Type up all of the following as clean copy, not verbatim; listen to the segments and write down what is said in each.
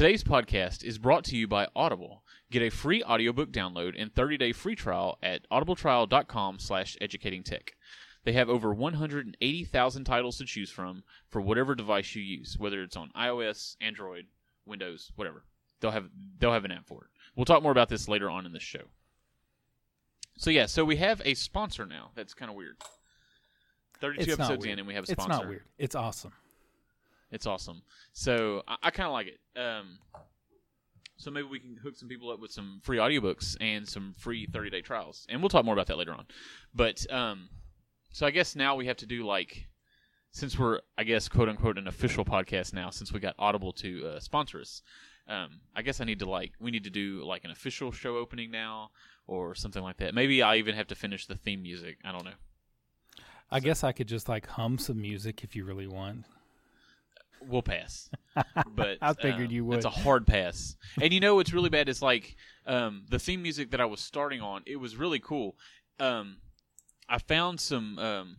Today's podcast is brought to you by Audible. Get a free audiobook download and 30-day free trial at audibletrial.com/educatingtech. They have over 180,000 titles to choose from for whatever device you use, whether it's on iOS, Android, Windows, whatever. They'll have an app for it. We'll talk more about this later on in this show. So we have a sponsor now. That's kind of weird. 32 episodes in and we have a sponsor. It's not weird. It's awesome. It's awesome. So I kind of like it. So maybe we can hook some people up with some free audiobooks and some free 30-day trials. And we'll talk more about that later on. But so I guess now we have to do since we're, I guess, quote-unquote, an official podcast now, since we got Audible to sponsor us, I guess we need to do an official show opening now or something like that. Maybe I even have to finish the theme music. I don't know. I guess I could just hum some music if you really want. We'll pass. But I figured you would. It's a hard pass. And what's really bad is the theme music that I was starting on, it was really cool. I found some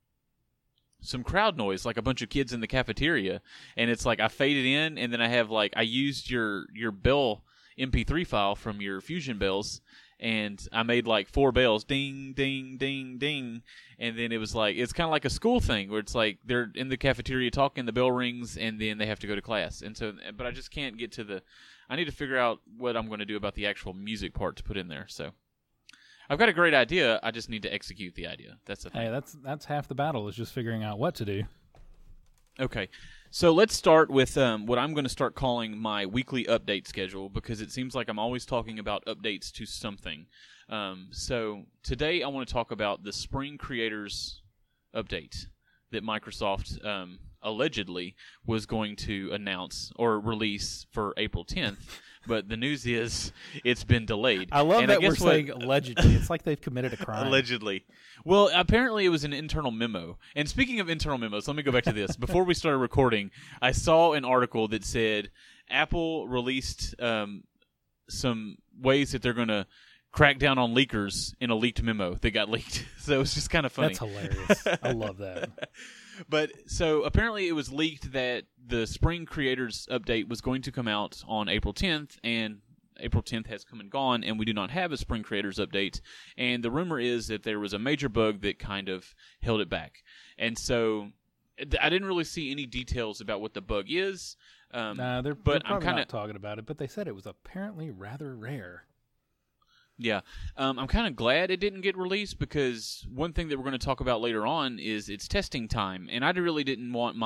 crowd noise, like a bunch of kids in the cafeteria, and it's I faded in, and then I have I used your Bell MP3 file from your Fusion Bells, and I made 4 bells, ding, ding, ding, ding, and then it was it's kind of like a school thing where it's they're in the cafeteria talking, the bell rings, and then they have to go to class, and so, but I just can't get to I need to figure out what I'm going to do about the actual music part to put in there, so. I've got a great idea. I just need to execute the idea. That's the thing. Hey, that's half the battle is just figuring out what to do. Okay. So let's start with what I'm going to start calling my weekly update schedule, because it seems like I'm always talking about updates to something. So today I want to talk about the Spring Creators update that Microsoft allegedly was going to announce or release for April 10th. But the news is it's been delayed. I love that we're saying allegedly. It's like they've committed a crime. Allegedly. Well, apparently it was an internal memo. And speaking of internal memos, let me go back to this. Before we started recording, I saw an article that said Apple released some ways that they're going to crack down on leakers in a leaked memo that got leaked. So it was just kind of funny. That's hilarious. I love that. But so apparently it was leaked that the Spring Creators update was going to come out on April 10th, and April 10th has come and gone, and we do not have a Spring Creators update. And the rumor is that there was a major bug that kind of held it back. And so I didn't really see any details about what the bug is. They're probably not talking about it, but they said it was apparently rather rare. Yeah. I'm kind of glad it didn't get released, because one thing that we're going to talk about later on is its testing time. And I really didn't want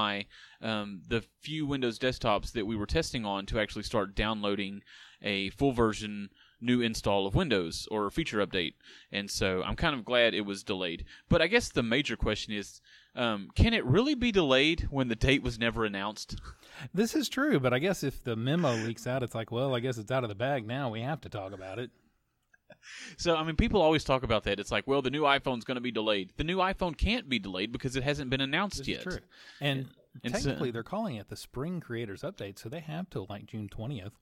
the few Windows desktops that we were testing on to actually start downloading a full version new install of Windows or a feature update. And so I'm kind of glad it was delayed. But I guess the major question is, can it really be delayed when the date was never announced? This is true, but I guess if the memo leaks out, it's well, I guess it's out of the bag now. We have to talk about it. So, people always talk about that. It's the new iPhone's going to be delayed. The new iPhone can't be delayed because it hasn't been announced yet. True. And technically, they're calling it the Spring Creators Update, so they have till June 20th.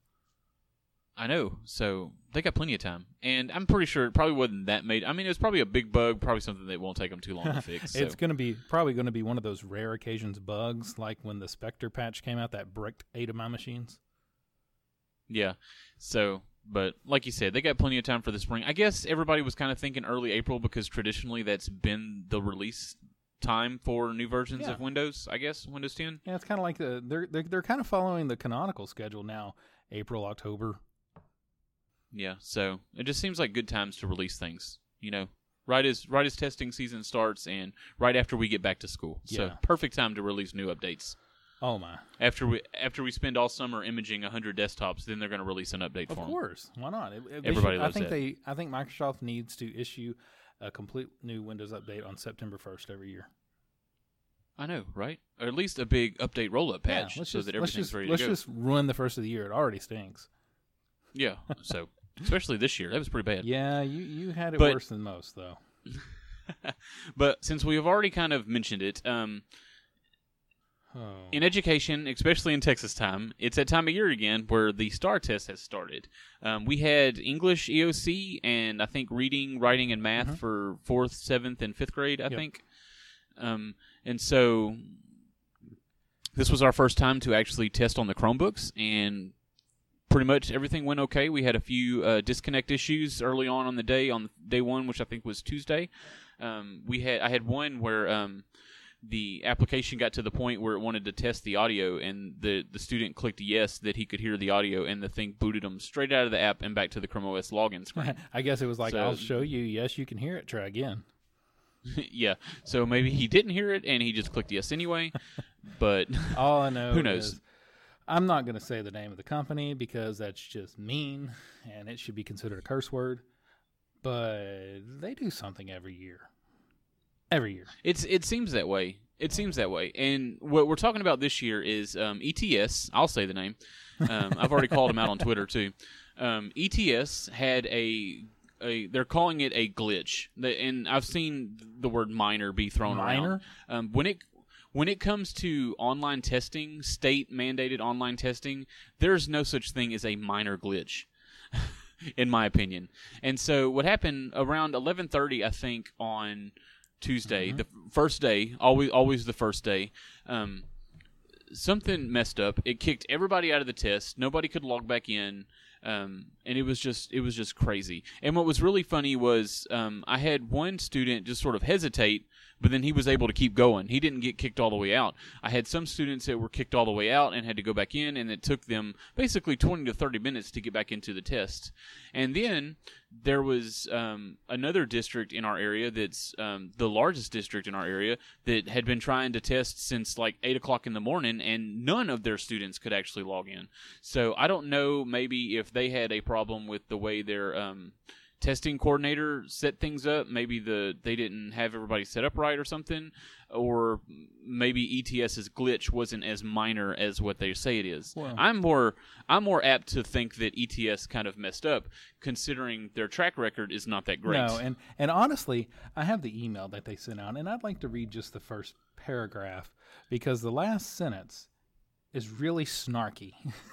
I know. So, they got plenty of time. And I'm pretty sure it probably wasn't that made. It was probably a big bug, probably something that won't take them too long to fix. It's probably going to be one of those rare occasions bugs, like when the Spectre patch came out that bricked 8 of my machines. Yeah. So... But like you said, they got plenty of time for the spring. I guess everybody was kind of thinking early April, because traditionally that's been the release time for new versions of Windows, I guess, Windows 10. Yeah, it's kind of like they're kind of following the canonical schedule now, April, October. Yeah, so it just seems like good times to release things, right as testing season starts and right after we get back to school. So perfect time to release new updates. Oh my! After we spend all summer imaging 100 desktops, then they're going to release an update for them. Of course, why not? Everybody loves that. I think Microsoft needs to issue a complete new Windows update on September 1st every year. I know, right? Or at least a big update roll-up patch so that everything's ready to go. Let's just ruin the first of the year. It already stinks. Yeah, so especially this year, that was pretty bad. Yeah, you had it worse than most, though. But since we have already kind of mentioned it. In education, especially in Texas time, it's that time of year again where the STAR test has started. We had English EOC and I think reading, writing, and math for 4th, 7th, and 5th grade, I think. And so this was our first time to actually test on the Chromebooks, and pretty much everything went okay. We had a few disconnect issues early on the day, on day one, which I think was Tuesday. I had one where the application got to the point where it wanted to test the audio, and the student clicked yes that he could hear the audio, and the thing booted him straight out of the app and back to the Chrome OS login screen. I guess it was like, I'll show you. Yes, you can hear it. Try again. Yeah, so maybe he didn't hear it, and he just clicked yes anyway. But all I know, who knows? Is I'm not going to say the name of the company because that's just mean, and it should be considered a curse word. But they do something every year. Every year. It seems that way. It seems that way. And what we're talking about this year is ETS. I'll say the name. I've already called them out on Twitter too. ETS had they're calling it a glitch, and I've seen the word minor be thrown around. When it comes to online testing, state mandated online testing, there's no such thing as a minor glitch, in my opinion. And so what happened around 11:30, I think, on Tuesday, the first day, always the first day, something messed up. It kicked everybody out of the test. Nobody could log back in, and it was just crazy. And what was really funny was I had one student just sort of hesitate, but then he was able to keep going. He didn't get kicked all the way out. I had some students that were kicked all the way out and had to go back in, and it took them basically 20 to 30 minutes to get back into the test. And then there was another district in our area that's the largest district in our area that had been trying to test since like 8 o'clock in the morning, and none of their students could actually log in. So I don't know, maybe if they had a problem with the way their testing coordinator set things up. Maybe they didn't have everybody set up right or something, or maybe ETS's glitch wasn't as minor as what they say it is. Well, I'm more apt to think that ETS kind of messed up, considering their track record is not that great. No, and honestly, I have the email that they sent out, and I'd like to read just the first paragraph because the last sentence is really snarky.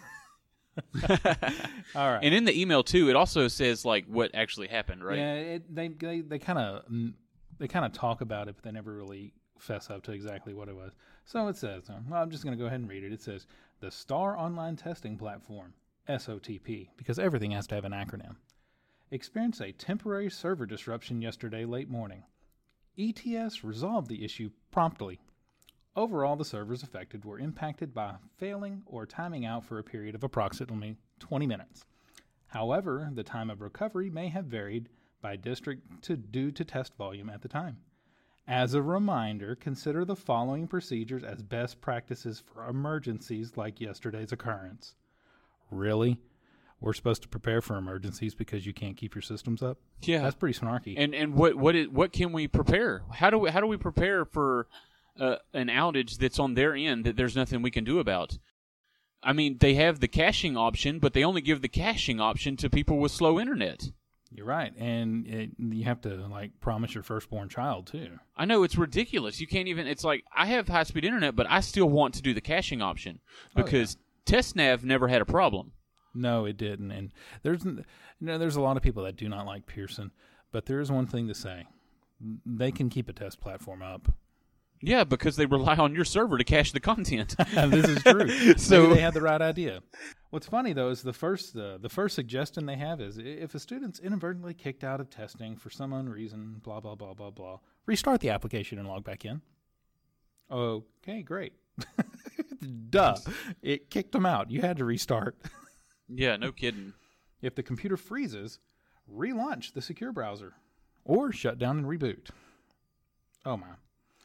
All right. And in the email too, it also says like what actually happened, right? Yeah, they kind of talk about it, but they never really fess up to exactly what it was. So it says, I'm just going to go ahead and read it. It says the Star Online Testing Platform, SOTP, because everything has to have an acronym, experienced a temporary server disruption yesterday late morning. ETS resolved the issue promptly. Overall, the servers affected were impacted by failing or timing out for a period of approximately 20 minutes. However, the time of recovery may have varied by district due to test volume at the time. As a reminder, consider the following procedures as best practices for emergencies like yesterday's occurrence. Really? We're supposed to prepare for emergencies because you can't keep your systems up? Yeah. That's pretty snarky. And what can we prepare? How do we prepare for an outage that's on their end that there's nothing we can do about? I mean, they have the caching option, but they only give the caching option to people with slow internet. You're right, and you have to like promise your firstborn child too. I know, it's ridiculous. You can't even. It's like I have high-speed internet, but I still want to do the caching option because TestNav never had a problem. No, it didn't, and there's a lot of people that do not like Pearson, but there is one thing to say: they can keep a test platform up. Yeah, because they rely on your server to cache the content. This is true. So maybe they had the right idea. What's funny, though, is the first suggestion they have is if a student's inadvertently kicked out of testing for some unknown reason, blah, blah, blah, blah, blah, restart the application and log back in. Okay, great. Duh. It kicked them out. You had to restart. Yeah, no kidding. If the computer freezes, relaunch the secure browser or shut down and reboot. Oh, my.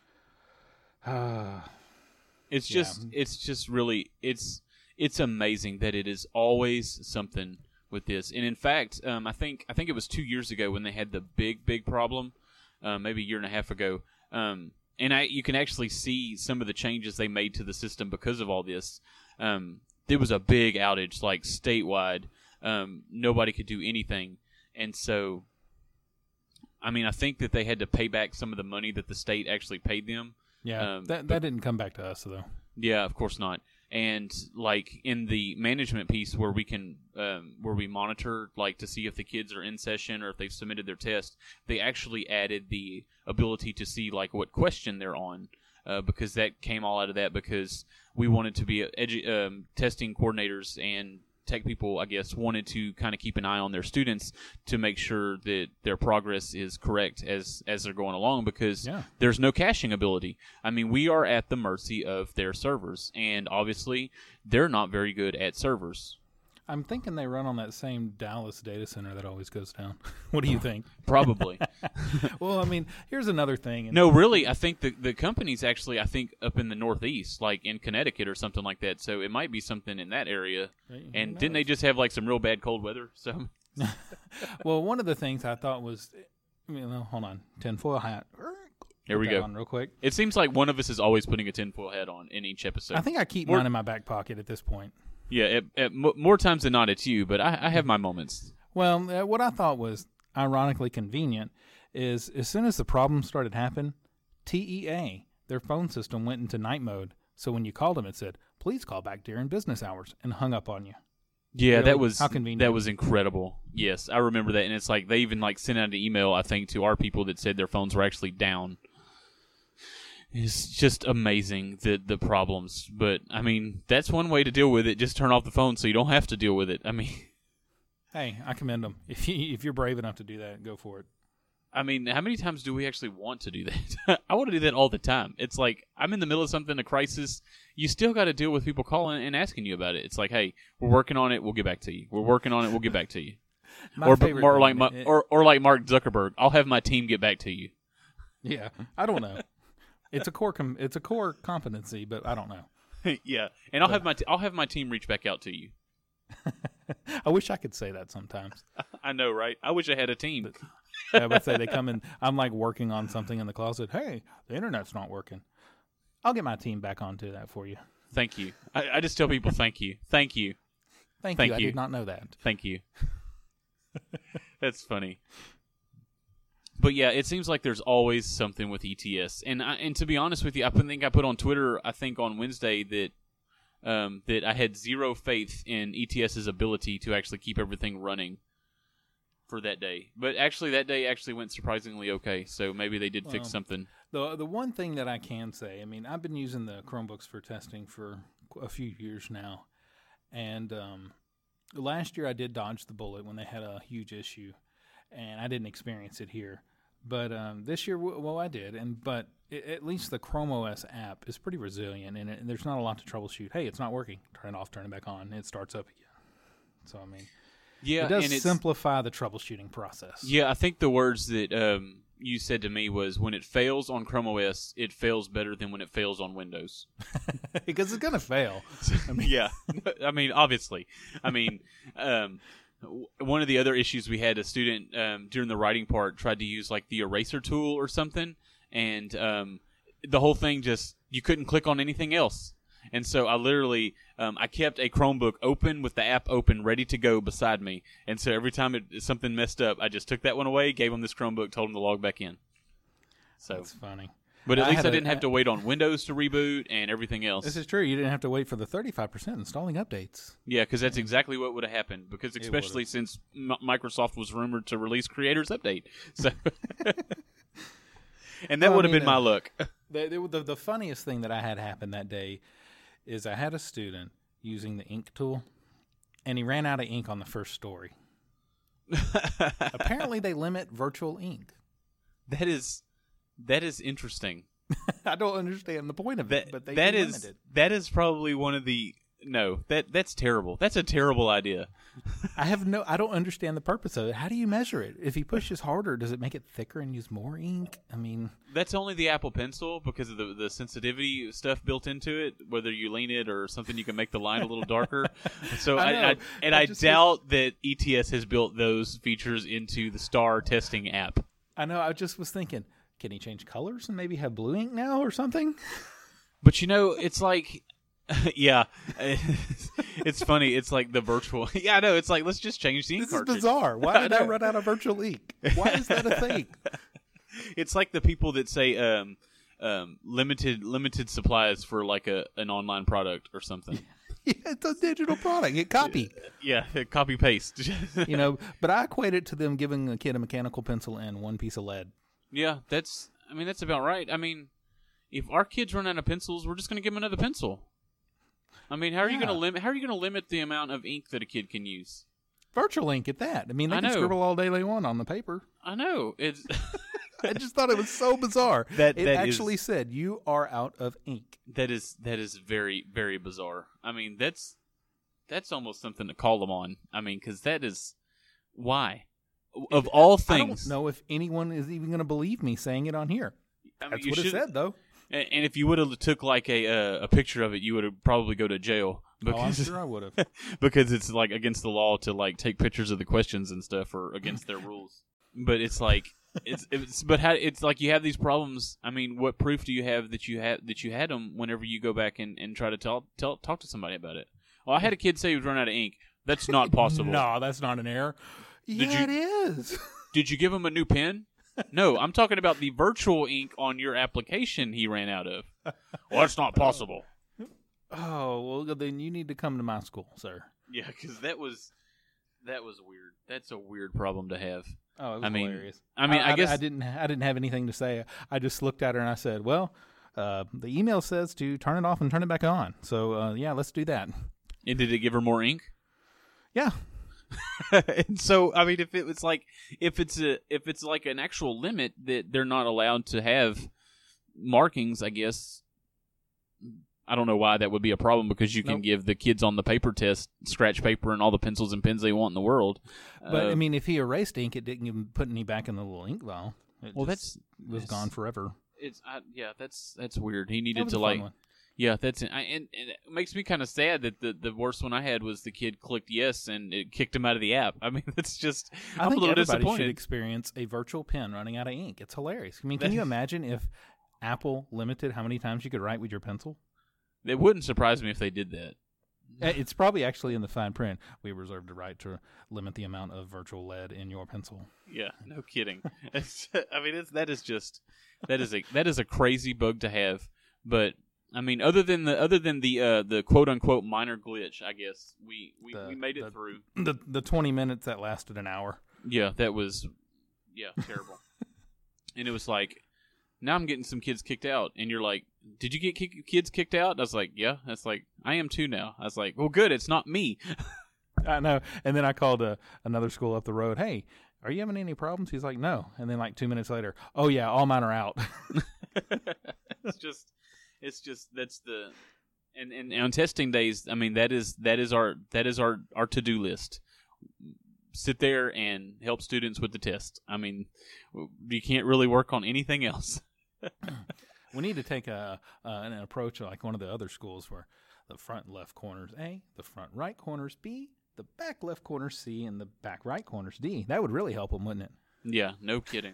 It's just really it's amazing that it is always something with this. And in fact, I think it was 2 years ago when they had the big problem, maybe a year and a half ago. And you can actually see some of the changes they made to the system because of all this. There was a big outage, like statewide. Nobody could do anything, and so I mean, I think that they had to pay back some of the money that the state actually paid them. Yeah, that didn't come back to us, though. Yeah, of course not. And like in the management piece where we can where we monitor like to see if the kids are in session or if they've submitted their test, they actually added the ability to see like what question they're on, because that came all out of that because we wanted to be testing coordinators and tech people, I guess, wanted to kind of keep an eye on their students to make sure that their progress is correct as they're going along, because there's no caching ability. I mean, we are at the mercy of their servers, and obviously they're not very good at servers. I'm thinking they run on that same Dallas data center that always goes down. What do you think? Probably. Well, I mean, here's another thing. No, really, I think the company's actually, I think, up in the Northeast, like in Connecticut or something like that. So it might be something in that area. And didn't they just have like some real bad cold weather? So, well, one of the things I thought was, hold on, tinfoil hat. Here we go. On real quick. It seems like one of us is always putting a tinfoil hat on in each episode. I think I keep mine in my back pocket at this point. Yeah, more times than not, it's you, but I have my moments. Well, what I thought was ironically convenient is as soon as the problem started happening, TEA, their phone system went into night mode. So when you called them, it said, please call back during business hours, and hung up on you. Yeah, really? that was how convenient. That was incredible. Yes, I remember that, and it's like they even like sent out an email, I think, to our people that said their phones were actually down. It's just amazing, the problems. But, I mean, that's one way to deal with it. Just turn off the phone so you don't have to deal with it. I mean... Hey, I commend them. If you're brave enough to do that, go for it. I mean, how many times do we actually want to do that? I want to do that all the time. It's like, I'm in the middle of something, a crisis. You still got to deal with people calling and asking you about it. It's like, hey, we're working on it. We'll get back to you. We're working on it. We'll get back to you. Or like Mark Zuckerberg, I'll have my team get back to you. Yeah, I don't know. It's a core competency, but I don't know. Yeah, and I'll have my team reach back out to you. I wish I could say that sometimes. I know, right? I wish I had a team. I would say they come in. I'm like working on something in the closet. Hey, the internet's not working. I'll get my team back onto that for you. Thank you. I just tell people thank you. Thank you. Thank you. I did not know that. Thank you. That's funny. But yeah, it seems like there's always something with ETS, and to be honest with you, I think I put on Twitter, I think on Wednesday, that that I had zero faith in ETS's ability to actually keep everything running for that day. But actually, that day actually went surprisingly okay. So maybe they did fix something. The one thing that I can say, I mean, I've been using the Chromebooks for testing for a few years now, and last year I did dodge the bullet when they had a huge issue, and I didn't experience it here. But this year, well, I did, but at least the Chrome OS app is pretty resilient, and there's not a lot to troubleshoot. Hey, it's not working. Turn it off, turn it back on, and it starts up again. So, I mean, yeah, it does simplify the troubleshooting process. Yeah, I think the words that you said to me was, when it fails on Chrome OS, it fails better than when it fails on Windows. Because it's going to fail. I mean, yeah, I mean, obviously. I mean... one of the other issues we had, a student during the writing part tried to use like the eraser tool or something, and the whole thing just, you couldn't click on anything else. And so I literally, I kept a Chromebook open with the app open, ready to go beside me. And so every time something messed up, I just took that one away, gave him this Chromebook, told him to log back in. So that's funny. But at least I didn't have to wait on Windows to reboot and everything else. This is true. You didn't have to wait for the 35% installing updates. Yeah, because that's exactly what would have happened. Because especially since Microsoft was rumored to release Creators Update, so and that would have been my luck. The funniest thing that I had happen that day is I had a student using the ink tool, and he ran out of ink on the first story. Apparently, they limit virtual ink. That is interesting. I don't understand the point of it, but they limit it. That is probably one of the that's terrible. That's a terrible idea. I don't understand the purpose of it. How do you measure it? If he pushes harder, does it make it thicker and use more ink? I mean, that's only the Apple Pencil because of the sensitivity stuff built into it. Whether you lean it or something, you can make the line a little darker. So I doubt that ETS has built those features into the Star testing app. I know. I just was thinking, can he change colors and maybe have blue ink now or something? But it's like, yeah, it's funny. It's like the virtual. Yeah, I know. It's like, let's just change the ink cartridge. This is bizarre. Why did I run out of virtual ink? Why is that a thing? It's like the people that say limited supplies for like an online product or something. Yeah, it's a digital product. It copy. Yeah, copy paste. But I equate it to them giving a kid a mechanical pencil and one piece of lead. Yeah, that's about right. I mean, if our kids run out of pencils, we're just going to give them another pencil. I mean, how are you Yeah. going to limit? How are you going to limit the amount of ink that a kid can use? Virtual ink at that. I mean, they I can know. scribble all day they want on the paper. I know it's I just thought it was so bizarre. That it is- actually said you are out of ink. that is very, very bizarre. I mean, that's almost something to call them on. I mean, because that is why of all I things. don't know if anyone is even going to believe me saying it on here. I mean, That's you what it should- said, though. And if you would have took like a picture of it, you would have probably go to jail Oh, I'm because sure I would have. because it's like against the law to like take pictures of the questions and stuff or against their rules. But it's like it's like you have these problems. I mean, what proof do you have that you had them whenever you go back and try to talk to somebody about it? Well, I had a kid say he was running out of ink. That's not possible. No, that's not an error. Yeah, it is. Did you give him a new pen? No, I'm talking about the virtual ink on your application he ran out of. Well, that's not possible. Oh, well, then you need to come to my school, sir. Yeah, because that was weird. That's a weird problem to have. Oh, it was I mean, hilarious. I guess I didn't have anything to say. I just looked at her and I said, "Well, the email says to turn it off and turn it back on. So yeah, let's do that." And did it give her more ink? Yeah. And so, I mean, if it's like an actual limit that they're not allowed to have markings, I guess. I don't know why that would be a problem because you can Nope. give the kids on the paper test scratch paper and all the pencils and pens they want in the world. But I mean, if he erased ink, it didn't even put any back in the little ink vial. It well, just was gone forever. That's weird. He That needed was to a fun like. one. Yeah, and it makes me kind of sad that the worst one I had was the kid clicked yes and it kicked him out of the app. I mean, that's just I I'm think a little everybody should disappointed. experience a virtual pen running out of ink. It's hilarious. I mean, can you imagine if Apple limited how many times you could write with your pencil? It wouldn't surprise me if they did that. It's probably actually in the fine print. We reserve the right to limit the amount of virtual lead in your pencil. Yeah, no kidding. That is a crazy bug to have. But I mean, other than the quote unquote minor glitch, I guess we made it through. The 20 minutes that lasted an hour. Yeah, that was terrible. And it was like, now I'm getting some kids kicked out, and you're like, did you get kids kicked out? I was like, yeah. That's like, I am too now. I was like, well, good. It's not me. I know. And then I called another school up the road. Hey, are you having any problems? He's like, no. And then like 2 minutes later, oh yeah, all mine are out. it's just that's the and on testing days. I mean, that is our to-do list. Sit there and help students with the test. I mean, you can't really work on anything else. We need to take an approach like one of the other schools where the front left corner's A, the front right corner's B, the back left corner's C, and the back right corner's D. That would really help them, wouldn't it? Yeah, no kidding.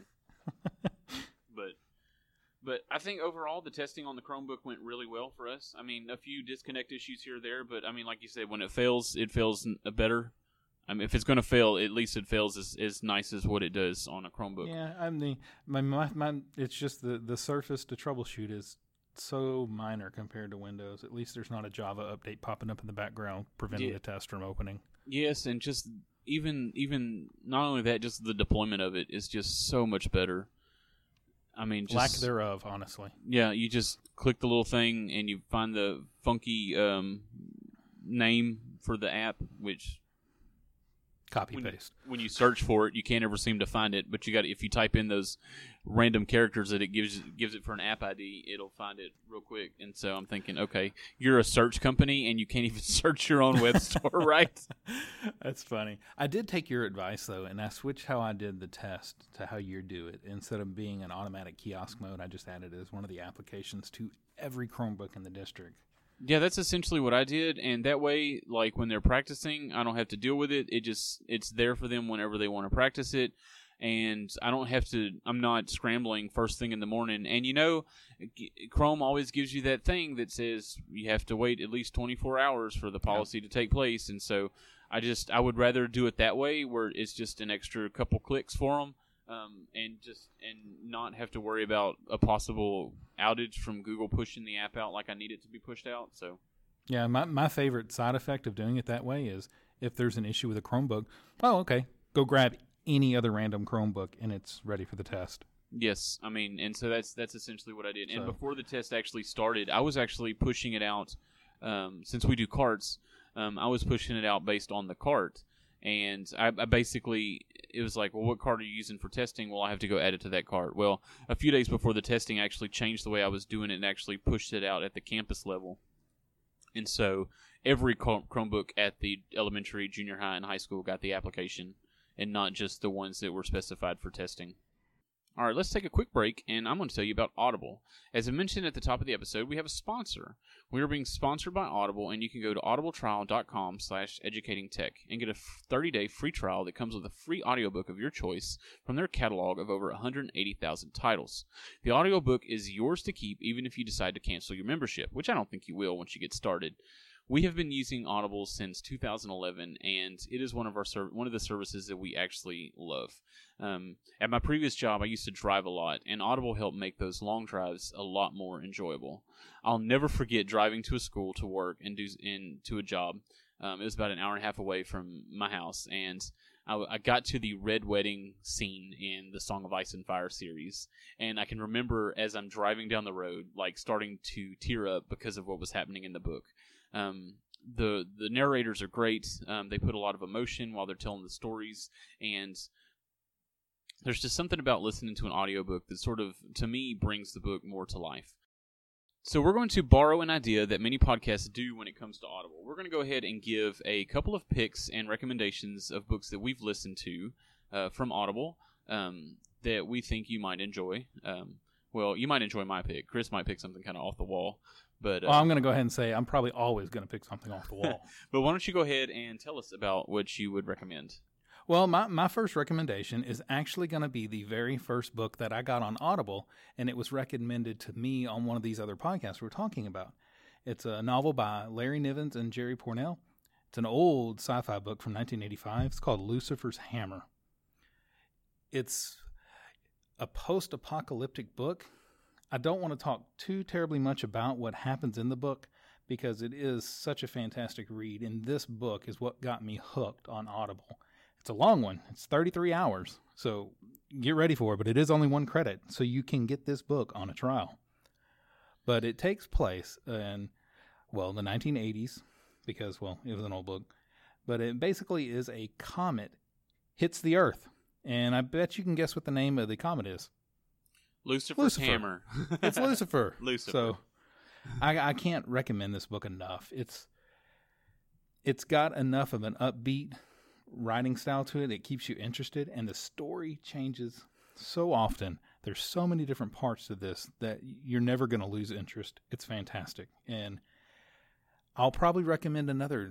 But I think overall the testing on the Chromebook went really well for us. I mean, a few disconnect issues here or there, but I mean, like you said, when it fails better. I mean, if it's going to fail, at least it fails as nice as what it does on a Chromebook. Yeah, it's just the surface to troubleshoot is so minor compared to Windows. At least there's not a Java update popping up in the background preventing the test from opening. Yes, and just even not only that, just the deployment of it is just so much better. I mean, just Lack thereof, honestly. Yeah, you just click the little thing and you find the funky name for the app, which Copy paste. when you search for it, you can't ever seem to find it. But if you type in those random characters that it gives it for an app ID, it'll find it real quick. And so I'm thinking, okay, you're a search company and you can't even search your own web store, right? That's funny. I did take your advice though, and I switched how I did the test to how you do it. Instead of being an automatic kiosk mode, I just added it as one of the applications to every Chromebook in the district. Yeah, that's essentially what I did, and that way, like when they're practicing, I don't have to deal with it. It's there for them whenever they want to practice it, and I'm not scrambling first thing in the morning. And Chrome always gives you that thing that says you have to wait at least 24 hours for the policy to take place, and so I would rather do it that way, where it's just an extra couple clicks for them. And not have to worry about a possible outage from Google pushing the app out like I need it to be pushed out. So, yeah, my favorite side effect of doing it that way is if there's an issue with a Chromebook, oh, okay, go grab any other random Chromebook and it's ready for the test. yes, I mean, and so that's essentially what I did. And before the test actually started, I was actually pushing it out since we do carts, I was pushing it out based on the cart. And I basically, it was like, well, what cart are you using for testing? Well, I have to go add it to that cart. Well, a few days before the testing, I actually changed the way I was doing it and actually pushed it out at the campus level. And so every Chromebook at the elementary, junior high, and high school got the application, and not just the ones that were specified for testing. All right, let's take a quick break, and I'm going to tell you about Audible. As I mentioned at the top of the episode, we have a sponsor. We are being sponsored by Audible, and you can go to audibletrial.com/educatingtech and get a 30-day free trial that comes with a free audiobook of your choice from their catalog of over 180,000 titles. The audiobook is yours to keep even if you decide to cancel your membership, which I don't think you will once you get started. We have been using Audible since 2011, and it is one of the services that we actually love. At my previous job, I used to drive a lot, and Audible helped make those long drives a lot more enjoyable. I'll never forget driving to a school to work and to a job. It was about an hour and a half away from my house, and I got to the red wedding scene in the Song of Ice and Fire series, and I can remember as I'm driving down the road, like starting to tear up because of what was happening in the book. The narrators are great. They put a lot of emotion while they're telling the stories, and there's just something about listening to an audiobook that sort of, to me, brings the book more to life. So we're going to borrow an idea that many podcasts do when it comes to Audible. We're going to go ahead and give a couple of picks and recommendations of books that we've listened to from Audible that we think you might enjoy. Well, you might enjoy my pick. Chris might pick something kind of off the wall. But well, I'm going to go ahead and say I'm probably always going to pick something off the wall. But why don't you go ahead and tell us about what you would recommend? Well, my first recommendation is actually going to be the very first book that I got on Audible, and it was recommended to me on one of these other podcasts we're talking about. It's a novel by Larry Nivens and Jerry Pournelle. It's an old sci-fi book from 1985. It's called Lucifer's Hammer. It's a post-apocalyptic book. I don't want to talk too terribly much about what happens in the book because it is such a fantastic read, and this book is what got me hooked on Audible. It's a long one. It's 33 hours, so get ready for it, but it is only one credit, so you can get this book on a trial. But it takes place in, well, the 1980s because, well, it was an old book, but it basically is a comet hits the Earth, and I bet you can guess what the name of the comet is. Lucifer's Hammer. It's Lucifer. Lucifer. So I can't recommend this book enough. It's got enough of an upbeat writing style to it that keeps you interested, and the story changes so often. There's so many different parts to this that you're never going to lose interest. It's fantastic. And I'll probably recommend another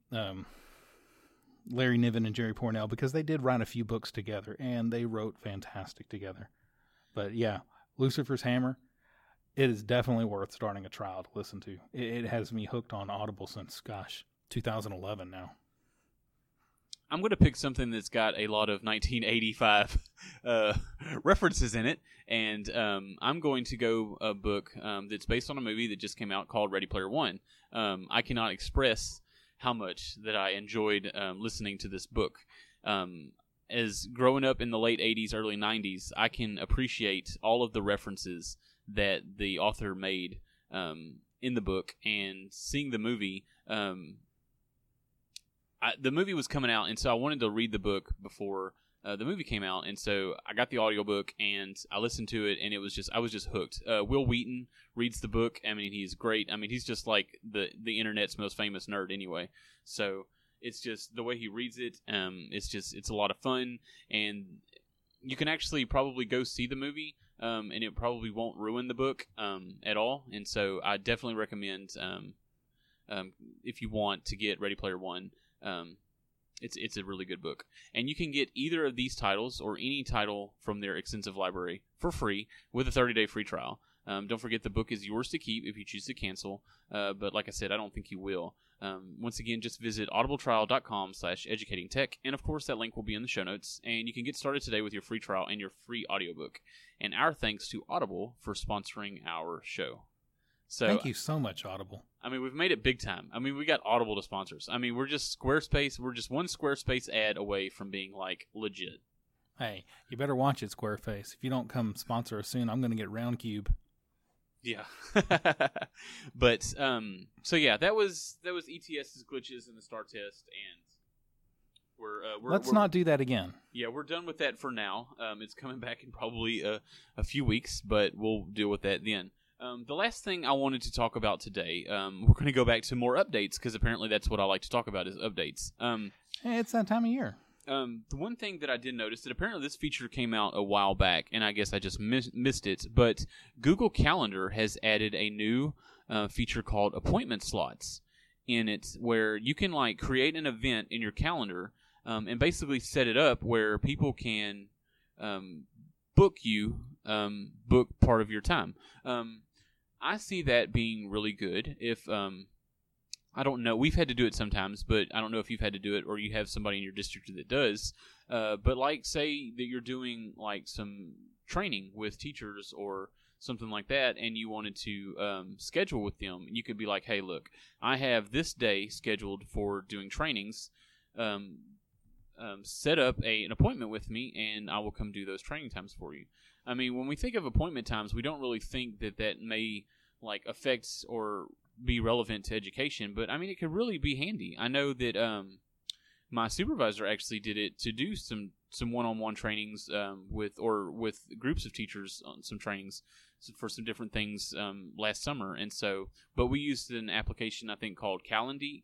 Larry Niven and Jerry Pournelle because they did write a few books together, and they wrote fantastic together. But yeah, Lucifer's Hammer, it is definitely worth starting a trial to listen to. It has me hooked on Audible since, 2011 now. I'm going to pick something that's got a lot of 1985 references in it, and I'm going to go a book that's based on a movie that just came out called Ready Player One. I cannot express how much that I enjoyed listening to this book. As growing up in the late 80s, early 90s, I can appreciate all of the references that the author made in the book, and seeing the movie. The movie was coming out, and so I wanted to read the book before the movie came out, and so I got the audiobook, and I listened to it, and I was just hooked. Will Wheaton reads the book. I mean, he's great. I mean, he's just like the internet's most famous nerd anyway. So it's just the way he reads it. It's a lot of fun, and you can actually probably go see the movie, and it probably won't ruin the book at all. And so I definitely recommend if you want to get Ready Player One. It's a really good book, and you can get either of these titles or any title from their extensive library for free with a 30-day free trial. Don't forget the book is yours to keep if you choose to cancel, but like I said, I don't think you will. Once again, just visit audibletrial.com/educatingtech, and of course that link will be in the show notes, and you can get started today with your free trial and your free audiobook. And our thanks to Audible for sponsoring our show. So, thank you so much, Audible. I mean, we've made it big time. I mean, we got Audible to sponsor us. I mean, we're just Squarespace. We're just one Squarespace ad away from being, like, legit. Hey, you better watch it, Squarespace. If you don't come sponsor us soon, I'm going to get Roundcube. Yeah. But so yeah, that was ETS's glitches in the STAR test, and Let's not do that again. Yeah, we're done with that for now. It's coming back in probably a few weeks, but we'll deal with that then. The last thing I wanted to talk about today, we're going to go back to more updates, because apparently that's what I like to talk about is updates. Hey, it's that time of year. The one thing that I did notice, that apparently this feature came out a while back, and I guess I just missed it, but Google Calendar has added a new feature called appointment slots in it, where you can like create an event in your calendar and basically set it up where people can book part of your time. I see that being really good. If I don't know, we've had to do it sometimes, but I don't know if you've had to do it or you have somebody in your district that does. But like, say that you're doing like some training with teachers or something like that, and you wanted to schedule with them, you could be like, hey, look, I have this day scheduled for doing trainings. Set up an appointment with me, and I will come do those training times for you. I mean, when we think of appointment times, we don't really think that may like affect or be relevant to education, but I mean, it could really be handy. I know that my supervisor actually did it to do some one-on-one trainings with groups of teachers on some trainings for some different things last summer, and so, but we used an application I think called Calendly.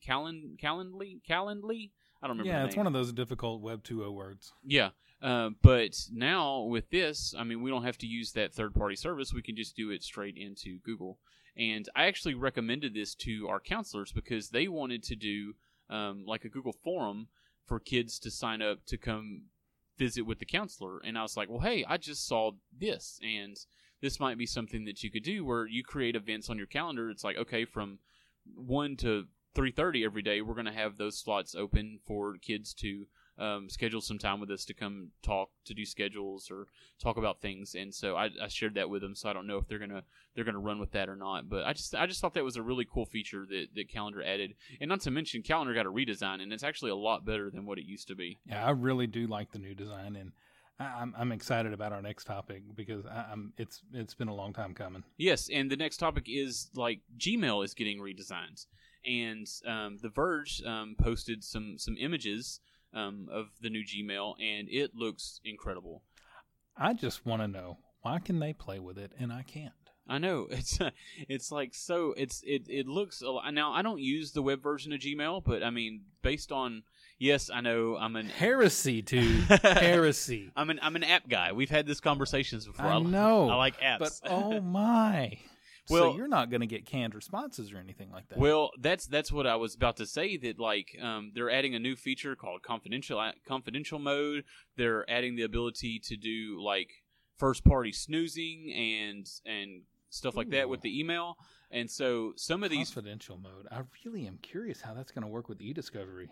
I don't remember. Yeah, the it's name. one of those difficult Web 2.0 words. Yeah, but now with this, I mean, we don't have to use that third-party service. We can just do it straight into Google. And I actually recommended this to our counselors because they wanted to do like a Google forum for kids to sign up to come visit with the counselor. And I was like, well, hey, I just saw this, and this might be something that you could do where you create events on your calendar. It's like, okay, from 1 to 3:30 every day, we're going to have those slots open for kids to schedule some time with us to come talk, to do schedules or talk about things. And so I shared that with them. So I don't know if they're gonna run with that or not. But I just thought that was a really cool feature that Calendar added. And not to mention, Calendar got a redesign, and it's actually a lot better than what it used to be. Yeah, I really do like the new design, and I'm excited about our next topic because it's been a long time coming. Yes, and the next topic is like Gmail is getting redesigned. And The Verge posted some images of the new Gmail, and it looks incredible. I just want to know, why can they play with it and I can't? I know it's like, so it looks a lot. Now I don't use the web version of Gmail, but I mean, based on, yes, I know I'm an heresy, dude. Heresy. I'm an app guy. We've had this conversations before. I know. I like apps, but oh my. Well, so you're not going to get canned responses or anything like that. Well, that's what I was about to say. That like they're adding a new feature called confidential mode. They're adding the ability to do like first party snoozing and stuff like that with the email. And so some of these confidential mode. I really am curious how that's going to work with eDiscovery.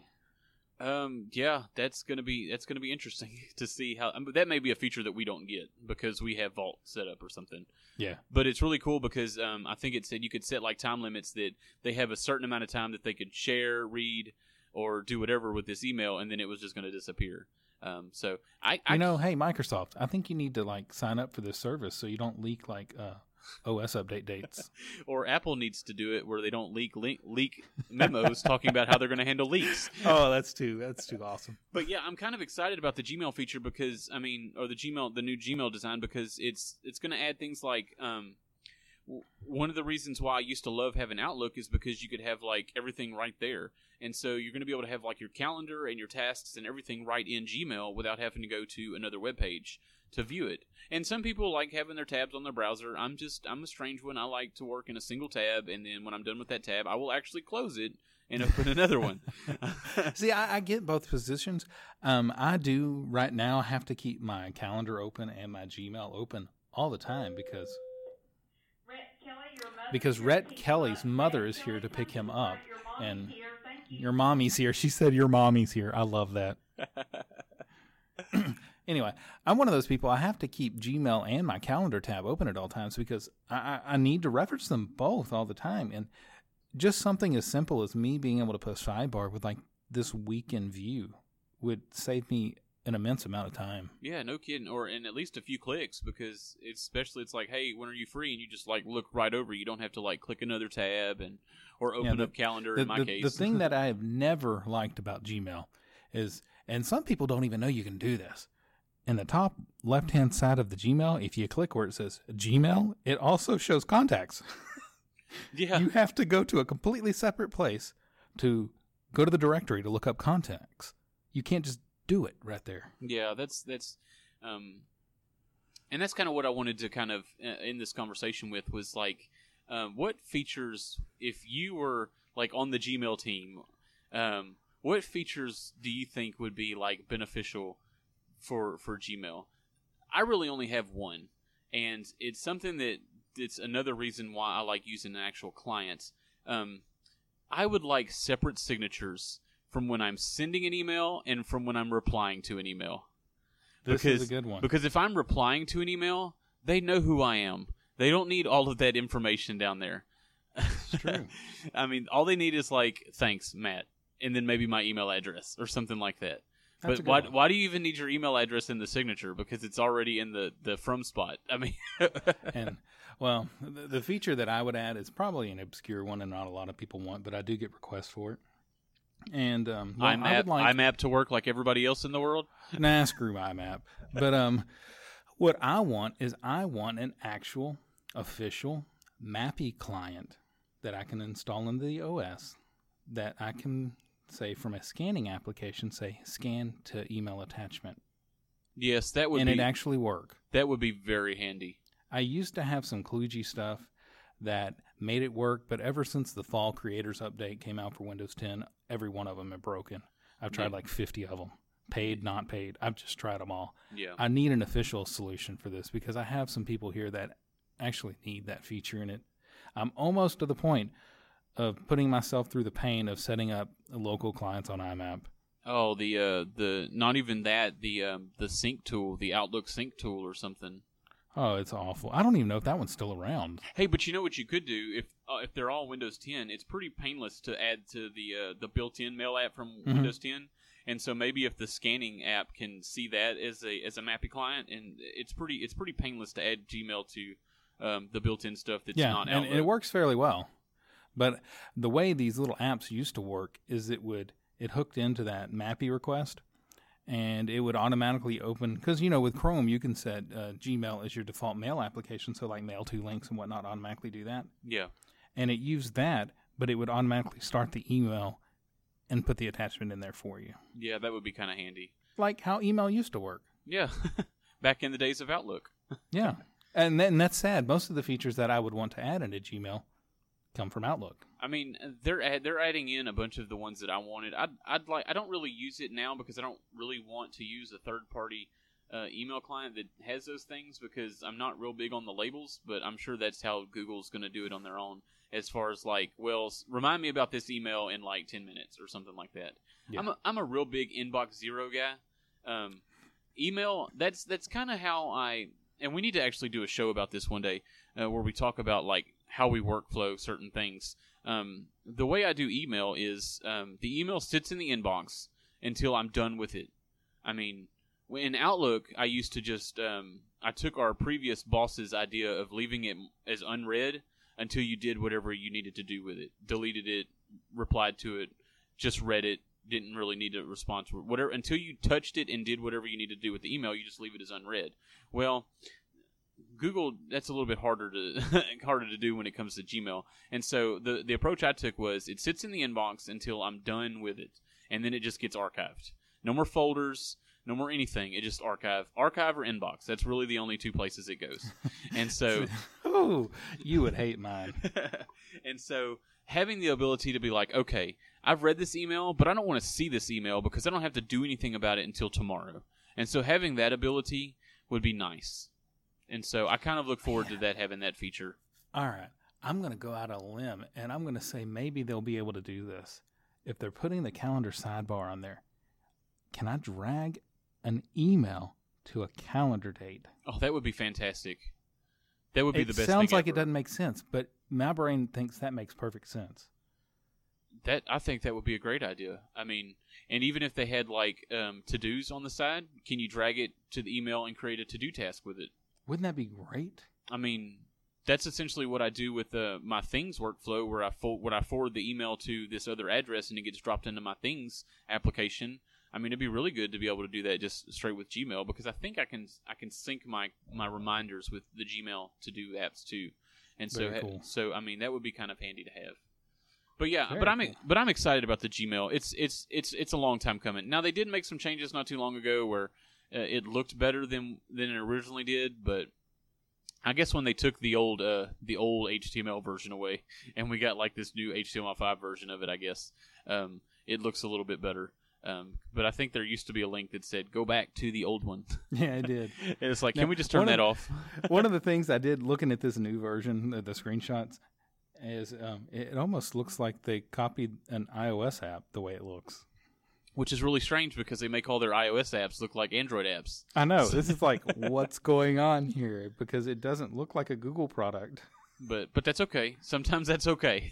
Yeah, that's gonna be interesting to see how. That may be a feature that we don't get because we have Vault set up or something. Yeah, but it's really cool because I think it said you could set like time limits that they have a certain amount of time that they could share, read, or do whatever with this email, and then it was just going to disappear. So hey, Microsoft, I think you need to like sign up for this service so you don't leak like OS update dates. Or Apple needs to do it where they don't leak memos talking about how they're going to handle leaks. Oh, that's too awesome. But yeah, I'm kind of excited about the Gmail feature because the new Gmail design, because it's going to add things like one of the reasons why I used to love having Outlook is because you could have like everything right there. And so you're going to be able to have like your calendar and your tasks and everything right in Gmail without having to go to another web page to view it. And some people like having their tabs on their browser. I'm a strange one. I like to work in a single tab, and then when I'm done with that tab, I will actually close it and open another one. See, I get both positions. I do right now have to keep my calendar open and my Gmail open all the time because Rhett Kelly's mother is here to pick him up, and your mommy's here. She said your mommy's here. I love that. Anyway, I'm one of those people. I have to keep Gmail and my calendar tab open at all times because I need to reference them both all the time. And just something as simple as me being able to put a sidebar with like this week in view would save me an immense amount of time. Yeah, no kidding. Or in at least a few clicks, because it's like, hey, when are you free? And you just like look right over. You don't have to like click another tab or open up Calendar in my case. The thing that I have never liked about Gmail is, and some people don't even know you can do this. In the top left-hand side of the Gmail, if you click where it says Gmail, it also shows contacts. Yeah. You have to go to a completely separate place to go to the directory to look up contacts. You can't just do it right there. Yeah, that's and that's kind of what I wanted to kind of in this conversation with was like, what features, if you were like on the Gmail team, what features do you think would be like beneficial for Gmail? I really only have one, and it's something that it's another reason why I like using an actual client. I would like separate signatures from when I'm sending an email and from when I'm replying to an email. This is a good one. Because if I'm replying to an email, they know who I am. They don't need all of that information down there. It's true. I mean, all they need is like, thanks, Matt, and then maybe my email address or something like that. That's But why do you even need your email address in the signature? Because it's already in the from spot. I mean, And well, the feature that I would add is probably an obscure one and not a lot of people want, but I do get requests for it. And IMAP to work like everybody else in the world. Nah, screw IMAP. But what I want is I want an actual official Mappy client that I can install in the OS that I can say from a scanning application, say scan to email attachment. Yes, that would and be, it actually work. That would be very handy. I used to have some kludgy stuff that made it work, but ever since the fall creators update came out for Windows 10, every one of them have broken. I've tried like 50 of them. Paid, not paid. I've just tried them all. Yeah. I need an official solution for this because I have some people here that actually need that feature in it. I'm almost to the point of putting myself through the pain of setting up local clients on IMAP. Oh, the not even that, the sync tool, the Outlook sync tool or something. Oh, it's awful. I don't even know if that one's still around. Hey, but you know what you could do if they're all Windows 10? It's pretty painless to add to the built-in mail app from Windows 10. And so maybe if the scanning app can see that as a Mappy client, and it's pretty painless to add Gmail to the built-in stuff that's not Outlook. And it works fairly well. But the way these little apps used to work is it hooked into that Mappy request, and it would automatically open, because, with Chrome, you can set Gmail as your default mail application, so like Mail to links and whatnot automatically do that. Yeah. And it used that, but it would automatically start the email and put the attachment in there for you. Yeah, that would be kind of handy. Like how email used to work. Yeah, back in the days of Outlook. Yeah. And that's sad. Most of the features that I would want to add into Gmail come from Outlook. I mean, they're adding in a bunch of the ones that I wanted. I don't really use it now because I don't really want to use a third-party email client that has those things because I'm not real big on the labels, but I'm sure that's how Google's going to do it on their own as far as like, well, remind me about this email in like 10 minutes or something like that. Yeah. I'm a real big Inbox Zero guy. Email, that's kind of how and we need to actually do a show about this one day where we talk about like how we workflow certain things. The way I do email is the email sits in the inbox until I'm done with it. I mean, in Outlook, I used to just I took our previous boss's idea of leaving it as unread until you did whatever you needed to do with it. Deleted it, replied to it, just read it, didn't really need a response. Whatever, until you touched it and did whatever you needed to do with the email, you just leave it as unread. Well, Google, that's a little bit harder to do when it comes to Gmail. And so the approach I took was it sits in the inbox until I'm done with it, and then it just gets archived. No more folders, no more anything. It just archive or inbox. That's really the only two places it goes. And so, oh, you would hate mine. And so having the ability to be like, okay, I've read this email, but I don't want to see this email because I don't have to do anything about it until tomorrow. And so having that ability would be nice. And so I kind of look forward to that, having that feature. All right. I'm going to go out on a limb, and I'm going to say maybe they'll be able to do this. If they're putting the calendar sidebar on there, can I drag an email to a calendar date? Oh, that would be fantastic. That would be the best thing It sounds like ever. It doesn't make sense, but my brain thinks that makes perfect sense. I think that would be a great idea. I mean, and even if they had like to-dos on the side, can you drag it to the email and create a to-do task with it? Wouldn't that be great? I mean, that's essentially what I do with my Things workflow, where I forward the email to this other address and it gets dropped into my Things application. I mean, it'd be really good to be able to do that just straight with Gmail, because I think I can sync my reminders with the Gmail to-do apps too, and Very cool. so I mean that would be kind of handy to have. But yeah, Very but cool. I'm excited about the Gmail. It's a long time coming. Now they did make some changes not too long ago where it looked better than it originally did, but I guess when they took the old HTML version away and we got like this new HTML5 version of it, I guess it looks a little bit better. But I think there used to be a link that said go back to the old one. Yeah, I did. And it's like, Now, can we just turn that off? One of the things I did looking at this new version, the screenshots, is it almost looks like they copied an iOS app the way it looks. Which is really strange because they make all their iOS apps look like Android apps. I know. This is like, what's going on here? Because it doesn't look like a Google product. But that's okay. Sometimes that's okay.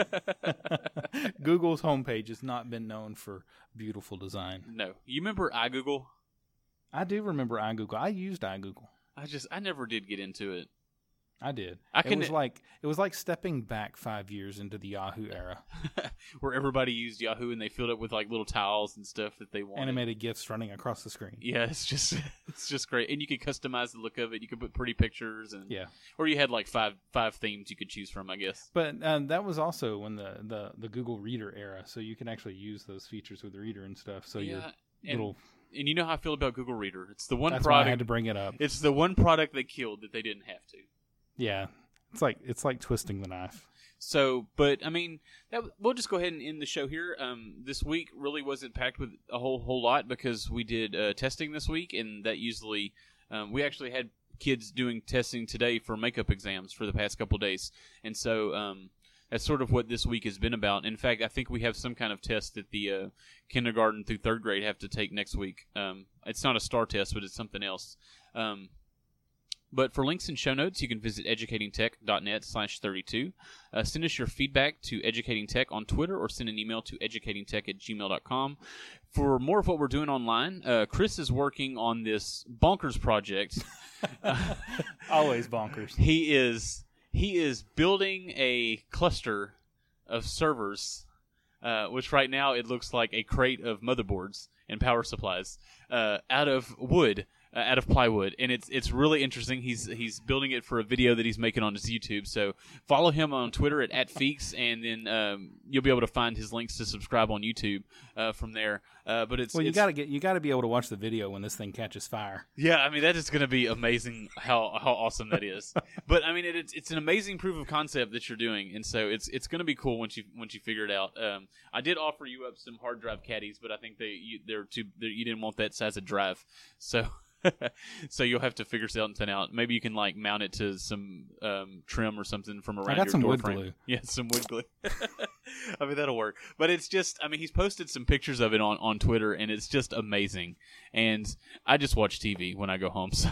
Google's homepage has not been known for beautiful design. No. You remember iGoogle? I do remember iGoogle. I used iGoogle. I never did get into it. I did. It was like stepping back 5 years into the Yahoo era. Where everybody used Yahoo and they filled it with like little tiles and stuff that they wanted. Animated GIFs running across the screen. Yeah, it's just great. And you could customize the look of it. You could put pretty pictures and or you had like five themes you could choose from, I guess. But that was also when the Google Reader era, so you can actually use those features with the Reader and stuff. So and you know how I feel about Google Reader. It's the one that's product why I had to bring it up. It's the one product they killed that they didn't have to. Yeah, it's like twisting the knife. So, but I mean, we'll just go ahead and end the show here. This week really wasn't packed with a whole lot because we did testing this week, and that usually we actually had kids doing testing today for makeup exams for the past couple of days, and so that's sort of what this week has been about. In fact, I think we have some kind of test that the kindergarten through third grade have to take next week. It's not a STAR test, but it's something else. But for links and show notes, you can visit educatingtech.net/32. Send us your feedback to educatingtech on Twitter or send an email to educatingtech@gmail.com. For more of what we're doing online, Chris is working on this bonkers project. Always bonkers. He is building a cluster of servers, which right now it looks like a crate of motherboards and power supplies out of wood. Out of plywood, and it's really interesting. He's building it for a video that he's making on his YouTube. So follow him on Twitter at @Feeks, and then you'll be able to find his links to subscribe on YouTube from there. But you got to be able to watch the video when this thing catches fire. Yeah, I mean that is going to be amazing. How awesome that is. But I mean it's an amazing proof of concept that you're doing, and so it's going to be cool once you figure it out. I did offer you up some hard drive caddies, but I think you didn't want that size of drive, so. So you'll have to figure something out. Maybe you can like mount it to some trim or something from around your door frame. I got some wood glue. Yeah, some wood glue. I mean that'll work. But it's just, I mean, he's posted some pictures of it on Twitter, and it's just amazing. And I just watch TV when I go home, so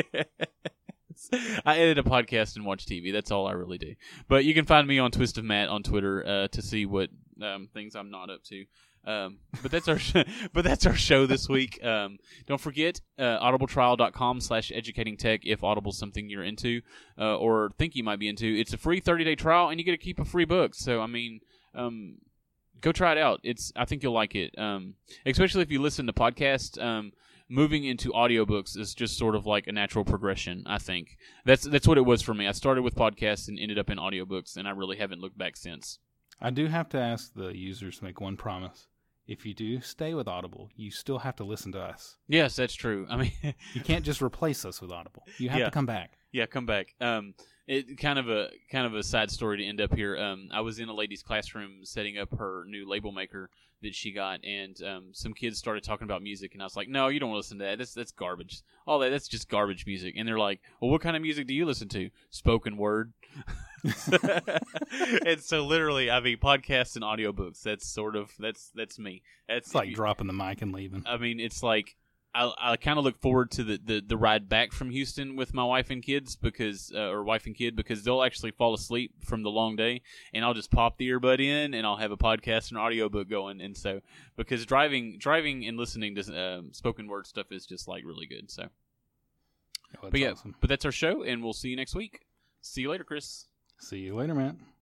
I edit a podcast and watch TV. That's all I really do. But you can find me on Twist of Matt on Twitter to see what things I'm not up to. But that's our show this week. Don't forget audibletrial.com/educatingtech if Audible's something you're into or think you might be into. It's a free 30-day trial, and you get to keep a free book. So I mean, go try it out. I think you'll like it, especially if you listen to podcasts. Moving into audiobooks is just sort of like a natural progression, I think. That's what it was for me. I started with podcasts and ended up in audiobooks, and I really haven't looked back since. I do have to ask the users to make one promise. If you do stay with Audible, you still have to listen to us. Yes, that's true. I mean, you can't just replace us with Audible. You have to come back. Yeah, come back. It kind of a sad story to end up here. I was in a lady's classroom setting up her new label maker that she got, and some kids started talking about music, and I was like, "No, you don't listen to that. That's garbage. All that's just garbage music." And they're like, "Well, what kind of music do you listen to?" Spoken word. And so literally, I mean, podcasts and audiobooks. That's me. It's like dropping the mic and leaving. I mean, it's like I kind of look forward to the ride back from Houston with my wife and kids because they'll actually fall asleep from the long day, and I'll just pop the earbud in and I'll have a podcast and audiobook going. And so because driving and listening to spoken word stuff is just like really good. So, Oh, that's awesome. but that's our show, and we'll see you next week. See you later, Chris. See you later, Matt.